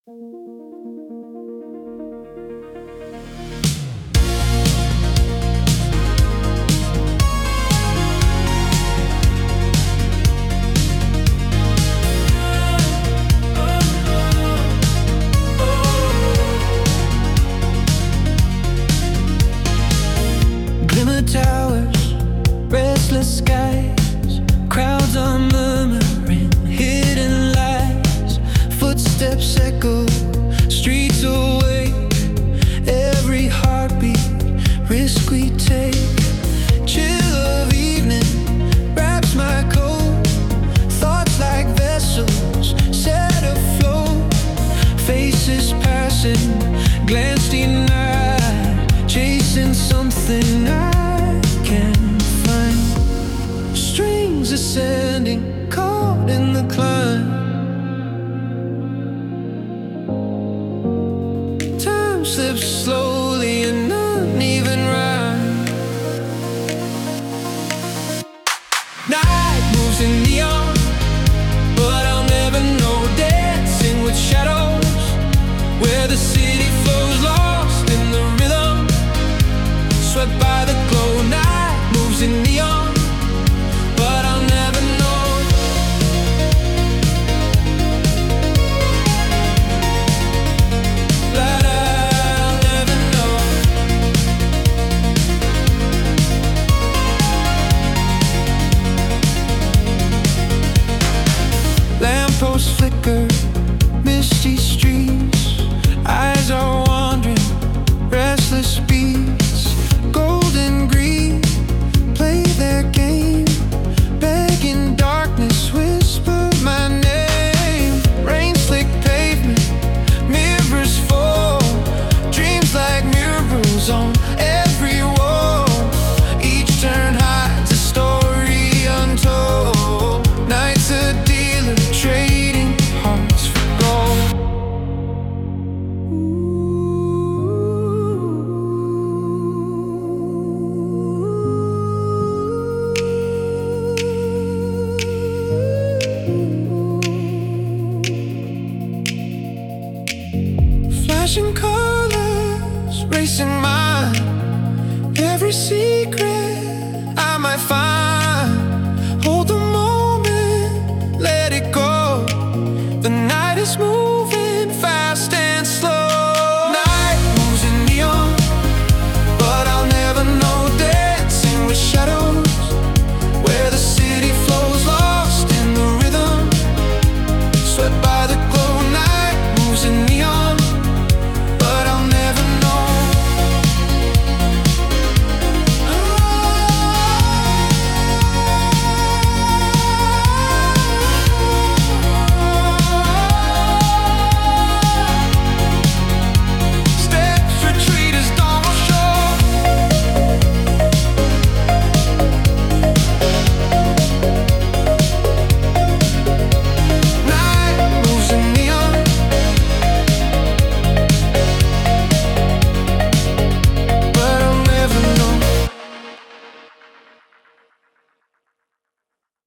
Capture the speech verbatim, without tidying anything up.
Glimmer towers, restless skies, crowds are murmuring hidden lies. Footsteps echo, streets awake, every heartbeat, risk we take. Chill of evening wraps my coat, thoughts like vessels set afloat. Faces passing, glance denied, chasing something I can't find. Strings ascending, caught in the climb. Time slips slowly, an uneven rhyme. Night moves in neon, but I'll never know. Dancing with shadows, where the city flows, lost in the rhythm, swept by the glow. Night moves in neon, but I'll never know. But I'll never know. Lampposts flicker, misty streets, eyes are wandering, restless beats. Golden green, play their game, begging darkness, whisper my name. Rain slick pavement, mirrors fall, dreams like murals on every wall. Each turn hides a story untold. Night's a dealer, trading hearts for gold. Flashing colors, racing mine, every secret